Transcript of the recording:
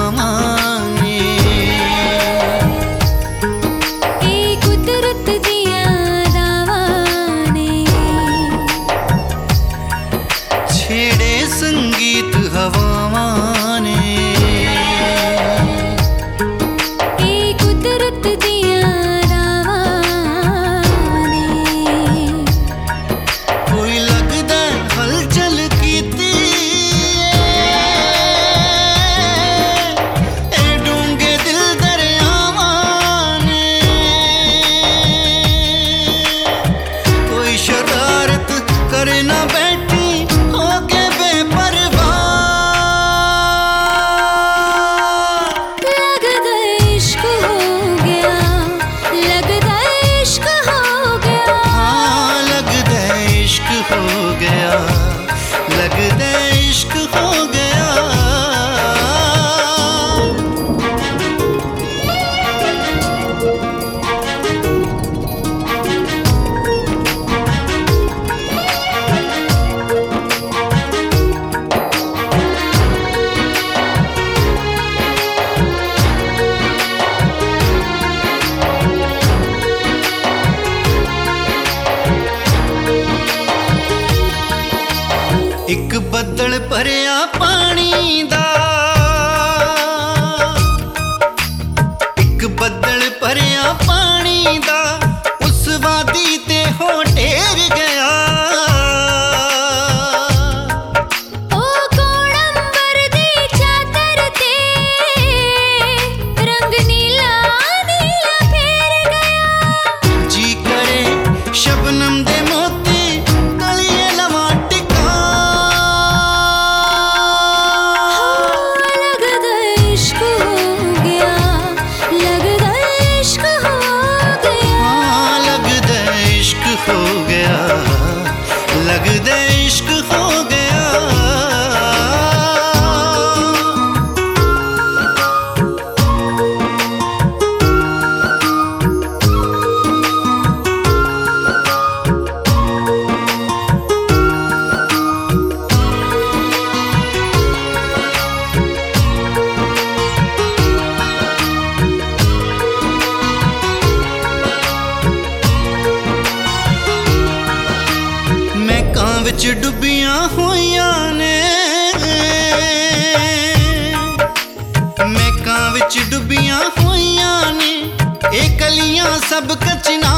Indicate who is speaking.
Speaker 1: हवावां
Speaker 2: ए कुदरत दिया दावां ने
Speaker 1: छेड़े संगीत हवावां ने
Speaker 2: ए कुदरत दिया दावां ने
Speaker 1: कोई लगदा हलचल कीती ए डूंगे दिल दरियावां ने कोई शरारत करे ना बैठी होके बेपरवाह
Speaker 2: लगदा इश्क हो गया लगदा इश्क हो गया
Speaker 1: हाँ लगदा इश्क हो गया लगदा इश्क हो गया एक बदल भरिया पानी दा एक बदल भरिया पानी दा उस वादी ते हो ढेर गया
Speaker 2: ओ कौन अंबर दी चादर ते रंग नीला नीला फेर गया
Speaker 1: जी करे शबनम दे मोती गलिए लवा टिका
Speaker 2: लगदा इश्क हो गया लगदा इश्क हो गया
Speaker 1: हाँ लगदा इश्क हो गया लगदा इश्क हो गया महकां विच डुबियां होइयां ने महकां विच डुबियां होइयां ने ए कलियां सब कचना